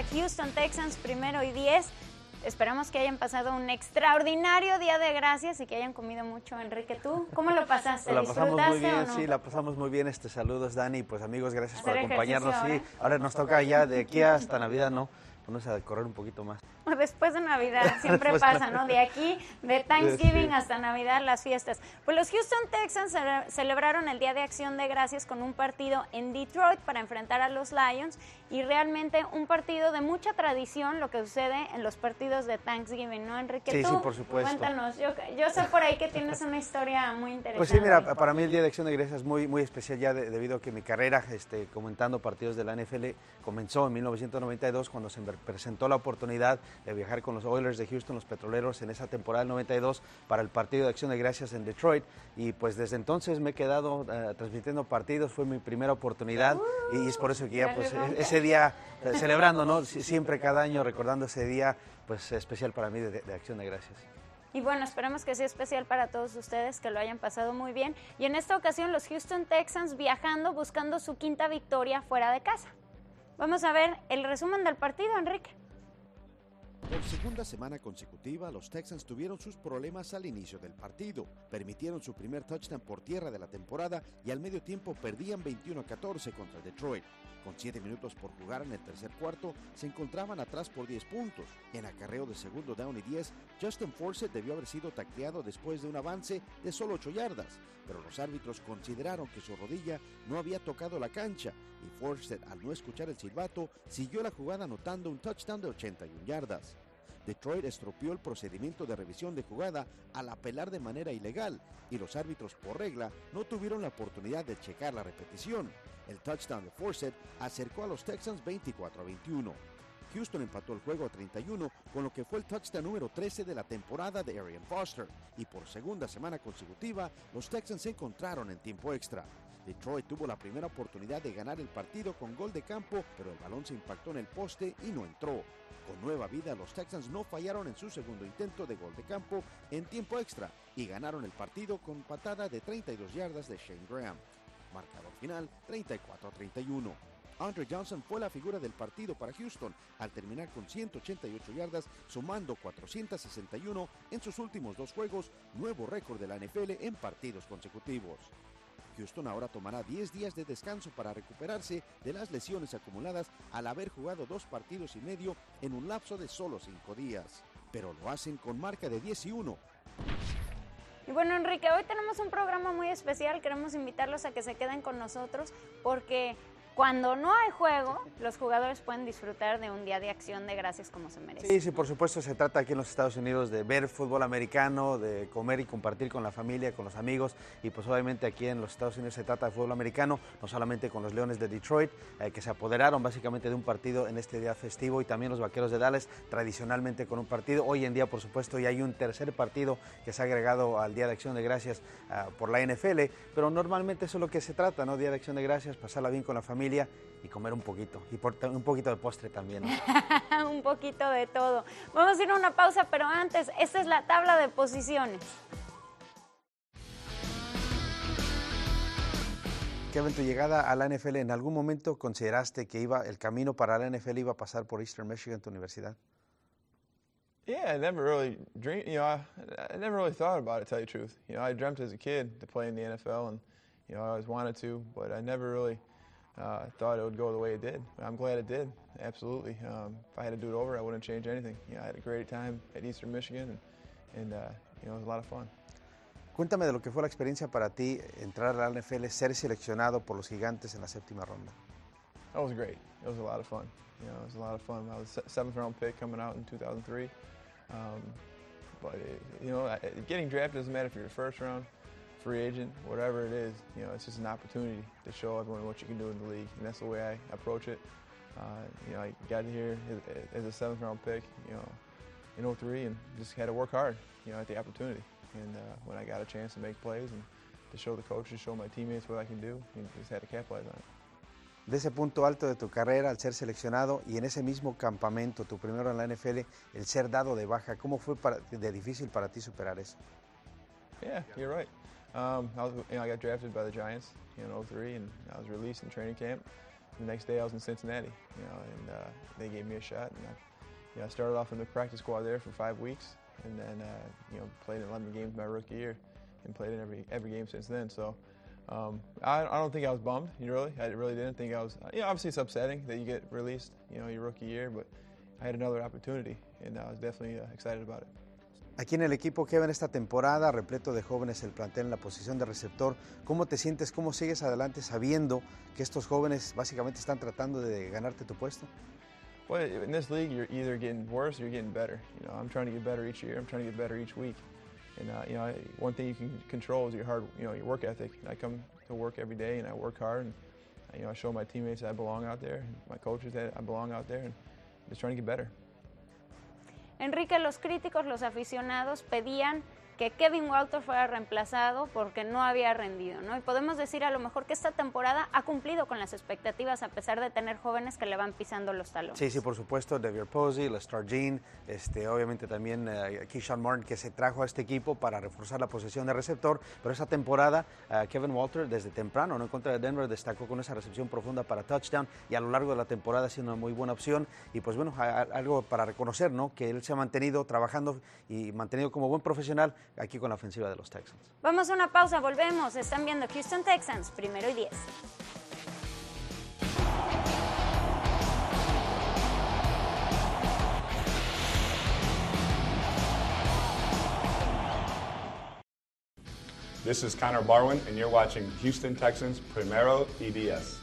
a Houston Texans 1-10. Esperamos que hayan pasado un extraordinario Día de Gracias y que hayan comido mucho. Enrique, ¿tú cómo lo pasaste? La pasamos muy bien, ¿O no? sí, la pasamos muy bien. Saludos, Dani, pues amigos, gracias por Hacer acompañarnos. ejercicio, Sí, ahora nos toca ya de aquí hasta Navidad, ¿no? Vamos a correr un poquito más. Después de Navidad, siempre pasa, ¿no? De aquí, de Thanksgiving hasta Navidad, las fiestas. Pues los Houston Texans celebraron el Día de Acción de Gracias con un partido en Detroit para enfrentar a los Lions y realmente un partido de mucha tradición, lo que sucede en los partidos de Thanksgiving, ¿no, Enrique? Sí, ¿Tú? sí, por supuesto. Cuéntanos, yo sé por ahí que tienes una historia muy interesante. Pues sí, mira, para mí el Día de Acción de Gracias es muy, muy especial ya debido a que mi carrera comentando partidos de la NFL comenzó en 1992 cuando se me presentó la oportunidad de viajar con los Oilers de Houston, los Petroleros, en esa temporada del 92 para el partido de Acción de Gracias en Detroit y pues desde entonces me he quedado transmitiendo partidos, fue mi primera oportunidad y es por eso que ya pues ese día celebrando, ¿no? Siempre cada año recordando ese día pues especial para mí de Acción de Gracias. Y bueno, esperemos que sea especial para todos ustedes, que lo hayan pasado muy bien. Y en esta ocasión los Houston Texans viajando, buscando su quinta victoria fuera de casa. Vamos a ver el resumen del partido, Enrique. Por segunda semana consecutiva, los Texans tuvieron sus problemas al inicio del partido. Permitieron su primer touchdown por tierra de la temporada y al medio tiempo perdían 21-14 contra Detroit. Con 7 minutos por jugar en el tercer cuarto, se encontraban atrás por 10 puntos. En acarreo de segundo down y 10, Justin Forsett debió haber sido tacleado después de un avance de solo 8 yardas, pero los árbitros consideraron que su rodilla no había tocado la cancha y Forsett, al no escuchar el silbato, siguió la jugada anotando un touchdown de 81 yardas. Detroit estropeó el procedimiento de revisión de jugada al apelar de manera ilegal y los árbitros por regla no tuvieron la oportunidad de checar la repetición. El touchdown de Forsett acercó a los Texans 24-21. Houston empató el juego a 31 con lo que fue el touchdown número 13 de la temporada de Arian Foster y por segunda semana consecutiva los Texans se encontraron en tiempo extra. Detroit tuvo la primera oportunidad de ganar el partido con gol de campo, pero el balón se impactó en el poste y no entró. Con nueva vida, los Texans no fallaron en su segundo intento de gol de campo en tiempo extra y ganaron el partido con patada de 32 yardas de Shane Graham. Marcador final 34-31. Andre Johnson fue la figura del partido para Houston al terminar con 188 yardas, sumando 461 en sus últimos 2 juegos, nuevo récord de la NFL en partidos consecutivos. Houston ahora tomará 10 días de descanso para recuperarse de las lesiones acumuladas al haber jugado 2 partidos y medio en un lapso de solo 5 días. Pero lo hacen con marca de 10-1. Y bueno, Enrique, hoy tenemos un programa muy especial. Queremos invitarlos a que se queden con nosotros porque cuando no hay juego, los jugadores pueden disfrutar de un día de acción de gracias como se merece. Sí, por supuesto, se trata aquí en los Estados Unidos de ver fútbol americano, de comer y compartir con la familia, con los amigos, y pues obviamente aquí en los Estados Unidos se trata de fútbol americano, no solamente con los Leones de Detroit, que se apoderaron básicamente de un partido en este día festivo, y también los Vaqueros de Dallas, tradicionalmente con un partido. Hoy en día, por supuesto, ya hay un tercer partido que se ha agregado al Día de Acción de Gracias por la NFL, pero normalmente eso es lo que se trata, ¿no? Día de Acción de Gracias, pasarla bien con la familia y comer un poquito, y un poquito de postre también, ¿no? Un poquito de todo. Vamos a ir a una pausa, pero antes, esta es la tabla de posiciones. Kevin, tu llegada a la NFL, ¿en algún momento consideraste que el camino para la NFL iba a pasar por Eastern Michigan, tu universidad? Yeah, I never really dreamed, I never really thought about it, to tell you the truth. I dreamt as a kid to play in the NFL, and, I always wanted to, but I never really thought it would go the way it did. I'm glad it did, absolutely. If I had to do it over, I wouldn't change anything. I had a great time at Eastern Michigan, and it was a lot of fun. Cuéntame de lo que fue la experiencia para ti, entrar a la NFL, ser seleccionado por los Gigantes en la 7ª ronda. That was great. It was a lot of fun. It was a lot of fun. I was a 7th-round pick coming out in 2003. But, getting drafted doesn't matter if you're a first-round, free agent, whatever it is. It's just an opportunity to show everyone what you can do in the league, and that's the way I approach it. I got here as a 7th-round pick, in 2003, and just had to work hard, at the opportunity. And when I got a chance to make plays and to show the coaches, show my teammates what I can do, just had to capitalize on it. De ese punto alto de tu carrera, al ser seleccionado, y en ese mismo campamento, tu primero en la NFL, el ser dado de baja, ¿cómo fue de difícil para ti superar eso? Yeah, you're right. I got drafted by the Giants in 2003, and I was released in training camp. the next day I was in Cincinnati, you know, and they gave me a shot. And I started off in the practice squad there for 5 weeks, and then you know, played in 11 games my rookie year, and played in every game since then. So I don't think I was bummed. I really didn't think I was. You know, obviously it's upsetting that you get released, you know, your rookie year, but I had another opportunity, and I was definitely excited about it. Aquí en el equipo, Kevin, esta temporada, repleto de jóvenes el plantel en la posición de receptor, ¿cómo te sientes, cómo sigues adelante sabiendo que estos jóvenes básicamente están tratando de ganarte tu puesto? Well, in this league, you're either getting worse or you're getting better. You know, I'm trying to get better each year. I'm trying to get better each week. And you know, one thing you can control is your work ethic. And I come to work every day and I work hard, and you know, I show my teammates that I belong out there, and my coaches that I belong out there, and just trying to get better. Enrique, los críticos, los aficionados pedían que Kevin Walter fuera reemplazado porque no había rendido, ¿no? Y podemos decir a lo mejor que esta temporada ha cumplido con las expectativas a pesar de tener jóvenes que le van pisando los talones. Sí, por supuesto, Devier Posey, Lester Jean, obviamente también Keyshawn Martin, que se trajo a este equipo para reforzar la posición de receptor, pero esa temporada Kevin Walter desde temprano, ¿no?, en contra de Denver, destacó con esa recepción profunda para touchdown, y a lo largo de la temporada ha sido una muy buena opción, y pues bueno, algo para reconocer, ¿no?, que él se ha mantenido trabajando y mantenido como buen profesional aquí con la ofensiva de los Texans. Vamos a una pausa, volvemos. Están viendo Houston Texans, 1º y 10. This is Connor Barwin, and you're watching Houston Texans 1º y 10.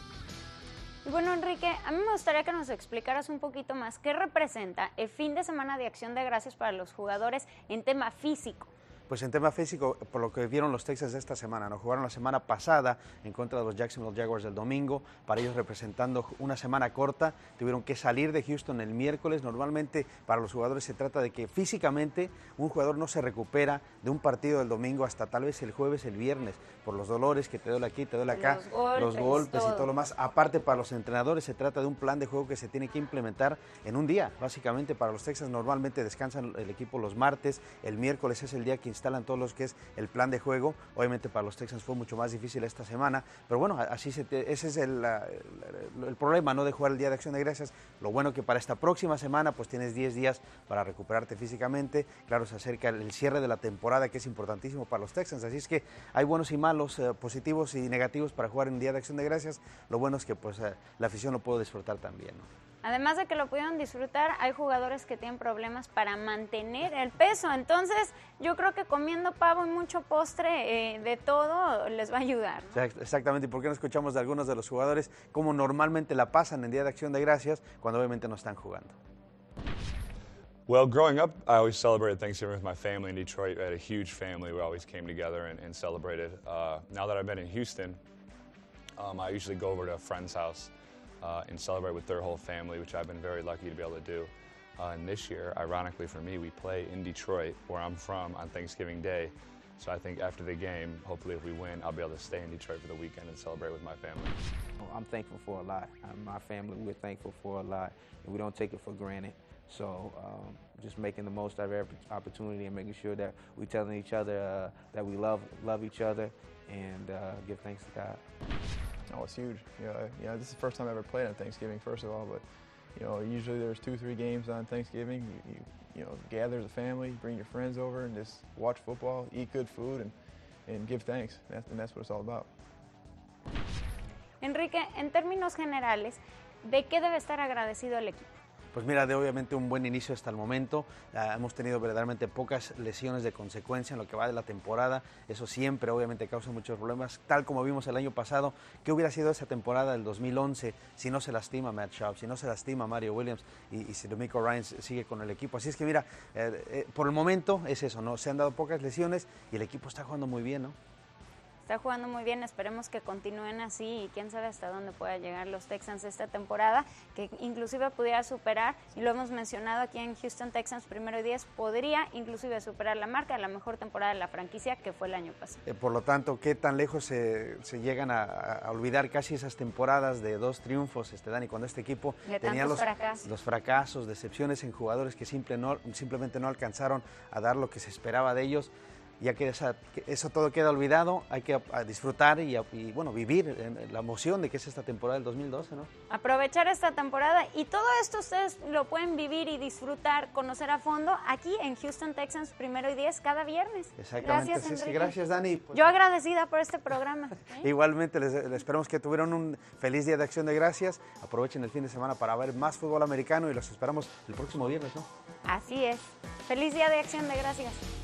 Y bueno, Enrique, a mí me gustaría que nos explicaras un poquito más qué representa el fin de semana de Acción de Gracias para los jugadores en tema físico. Pues en tema físico, por lo que vieron los Texans esta semana, ¿no? Jugaron la semana pasada en contra de los Jacksonville Jaguars el domingo, para ellos representando una semana corta, tuvieron que salir de Houston el miércoles. Normalmente para los jugadores se trata de que físicamente un jugador no se recupera de un partido del domingo hasta tal vez el jueves, el viernes, por los dolores, que te duele aquí, te duele acá, los golpes y todo lo más. Aparte, para los entrenadores se trata de un plan de juego que se tiene que implementar en un día. Básicamente para los Texans normalmente descansan el equipo los martes, el miércoles es el día que instalan todos los que es el plan de juego. Obviamente para los Texans fue mucho más difícil esta semana, pero bueno, ese es el problema, ¿no?, de jugar el Día de Acción de Gracias. Lo bueno que para esta próxima semana pues tienes 10 días para recuperarte físicamente. Claro, se acerca el cierre de la temporada, que es importantísimo para los Texans, así es que hay buenos y malos, positivos y negativos para jugar en Día de Acción de Gracias. Lo bueno es que pues la afición lo puede disfrutar también, ¿no? Además de que lo pudieron disfrutar, hay jugadores que tienen problemas para mantener el peso. Entonces, yo creo que comiendo pavo y mucho postre de todo les va a ayudar, ¿no? Exactamente. ¿Y por qué no escuchamos de algunos de los jugadores cómo normalmente la pasan en Día de Acción de Gracias cuando obviamente no están jugando? Well, growing up, I always celebrated Thanksgiving with my family in Detroit. I had a huge family. We always came together and celebrated. Now that I've been in Houston, I usually go over to a friend's house and celebrate with their whole family, which I've been very lucky to be able to do. And this year, ironically for me, we play in Detroit, where I'm from, on Thanksgiving Day. So I think after the game, hopefully if we win, I'll be able to stay in Detroit for the weekend and celebrate with my family. I'm thankful for a lot. My family, we're thankful for a lot, and we don't take it for granted. So just making the most out of every opportunity and making sure that we're telling each other that we love each other and give thanks to God. Oh, it's huge. You know, this is the first time I ever played on Thanksgiving, first of all, but you know, usually there's 2-3 games on Thanksgiving. You know, gather as a family, bring your friends over, and just watch football, eat good food, and give thanks. And that's what it's all about. Enrique, en términos generales, ¿de qué debe estar agradecido el equipo? Pues mira, de obviamente un buen inicio hasta el momento. Hemos tenido verdaderamente pocas lesiones de consecuencia en lo que va de la temporada. Eso siempre obviamente causa muchos problemas, tal como vimos el año pasado. ¿Qué hubiera sido esa temporada del 2011 si no se lastima Matt Schaub, si no se lastima Mario Williams y si DeMeco Ryans sigue con el equipo? Así es que mira, por el momento es eso, ¿no? Se han dado pocas lesiones y el equipo está jugando muy bien, ¿no? Está jugando muy bien, esperemos que continúen así y quién sabe hasta dónde pueda llegar los Texans esta temporada, que inclusive pudiera superar, y lo hemos mencionado aquí en Houston Texans 1º y 10, podría inclusive superar la marca de la mejor temporada de la franquicia, que fue el año pasado. Por lo tanto, ¿qué tan lejos se llegan a olvidar casi esas temporadas de 2 triunfos, Dani, cuando este equipo tenía los fracasos, decepciones en jugadores que simplemente no alcanzaron a dar lo que se esperaba de ellos? ya que eso todo queda olvidado, hay que disfrutar y bueno, vivir la emoción de que es esta temporada del 2012, ¿no? Aprovechar esta temporada y todo esto ustedes lo pueden vivir y disfrutar, conocer a fondo aquí en Houston Texans 1 y 10 cada viernes. Exactamente. Gracias, Enrique. Gracias, Dani. Pues, yo agradecida por este programa. Igualmente, les esperamos que tuvieron un feliz Día de Acción de Gracias. Aprovechen el fin de semana para ver más fútbol americano y los esperamos el próximo viernes, ¿no? Así es. Feliz Día de Acción de Gracias.